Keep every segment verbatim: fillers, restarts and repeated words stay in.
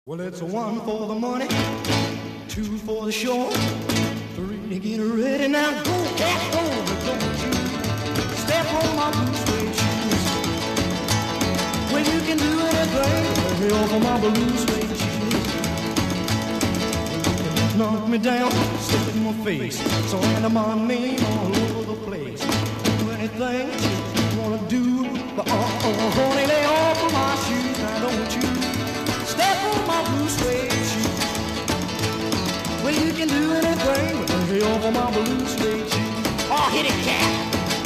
Well, it's a one for the money, two for the show, three to get ready. Now go, cat, go, but don't you step on my blue suede shoes. Well, you can do anything over my blue suede shoes. You can knock me down, stick in my face, so under my name all over the place. Do anything that you wanna do, but oh, oh, honey, lay off of my shoes. Now don't you step on my blue suede shoes. Well, you can do anything but lay over my blue suede shoes. Oh, hit it, cat.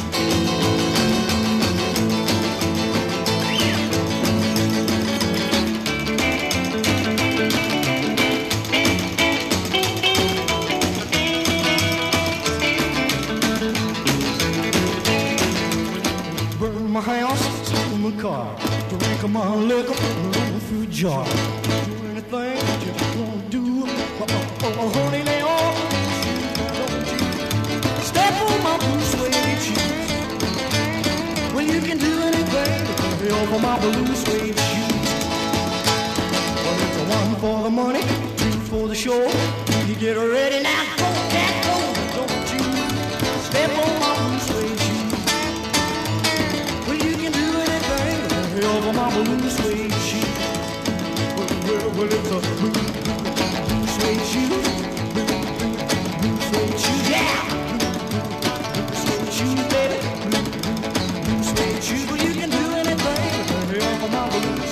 Burn my house, steal my car, drink my liquor, roll through a jar. Do anything that you wanna do, oh, oh, oh, honey, lay off your shoes. Now don't you step on my blue suede shoes. Well, you can do anything but lay over my blue suede shoes. Well, it's a one for the money, two for the show. You get ready now, go, cat, go. Don't you step on my blue suede shoes. Over my blue suede shoes. Well, well, well, it's a blue, blue, blue suede shoes. Blue, blue, blue suede shoes, yeah. Blue, blue suede shoes, baby. Blue, blue, blue suede shoes. Well, you can do anything over my blue